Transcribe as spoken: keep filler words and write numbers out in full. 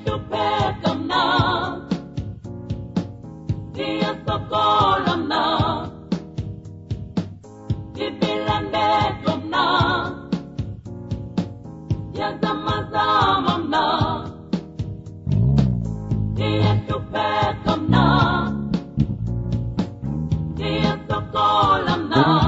tupekam na, dia sokolam na, ibilandekom na, ya sama-samam na, dia tupekam na, dia sokolam na.